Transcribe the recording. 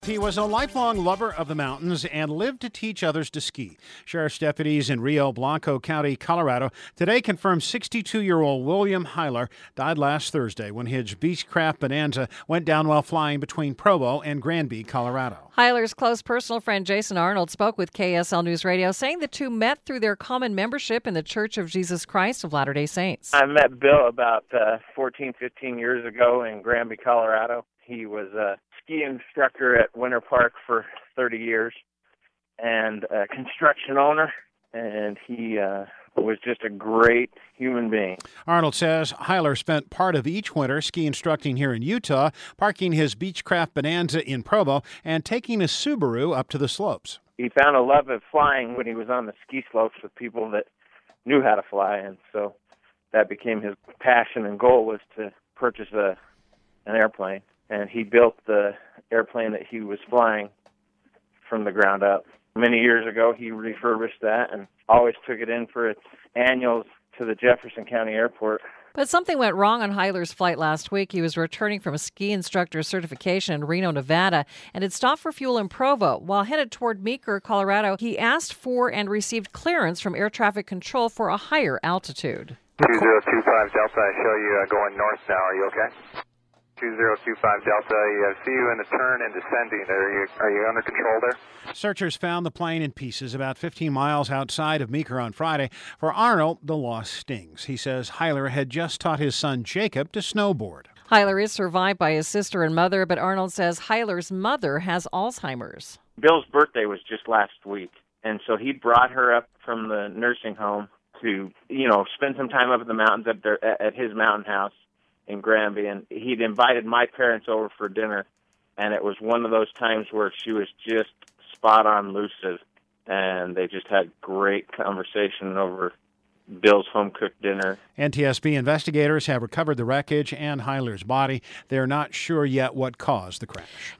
He was a lifelong lover of the mountains and lived to teach others to ski. Sheriff's deputies in Rio Blanco County, Colorado, today confirmed 62-year-old William Heiler died last Thursday when his Beechcraft Bonanza went down while flying between Provo and Granby, Colorado. Heiler's close personal friend Jason Arnold spoke with KSL News Radio, saying the two met through their common membership in the Church of Jesus Christ of Latter-day Saints. I met Bill about 15 years ago in Granby, Colorado. He was a ski instructor at Winter Park for 30 years and a construction owner, and he was just a great human being. Arnold says Heiler spent part of each winter ski instructing here in Utah, parking his Beechcraft Bonanza in Provo, and taking a Subaru up to the slopes. He found a love of flying when he was on the ski slopes with people that knew how to fly, and so that became his passion and goal was to purchase an airplane. And he built the airplane that he was flying from the ground up. Many years ago, he refurbished that and always took it in for its annuals to the Jefferson County Airport. But something went wrong on Heiler's flight last week. He was returning from a ski instructor certification in Reno, Nevada, and had stopped for fuel in Provo. While headed toward Meeker, Colorado, he asked for and received clearance from air traffic control for a higher altitude. 2025 Delta, I show you going north now. Are you okay? 2025 Delta, I see you in the turn and descending. Are you under control there? Searchers found the plane in pieces about 15 miles outside of Meeker on Friday. For Arnold, the loss stings. He says Heiler had just taught his son Jacob to snowboard. Heiler is survived by his sister and mother, but Arnold says Heiler's mother has Alzheimer's. Bill's birthday was just last week, and so he brought her up from the nursing home to, spend some time up in the mountains at his mountain house in Granby, and he'd invited my parents over for dinner, and it was one of those times where she was just spot on lucid, and they just had great conversation over Bill's home-cooked dinner. NTSB investigators have recovered the wreckage and Heiler's body. They're not sure yet what caused the crash.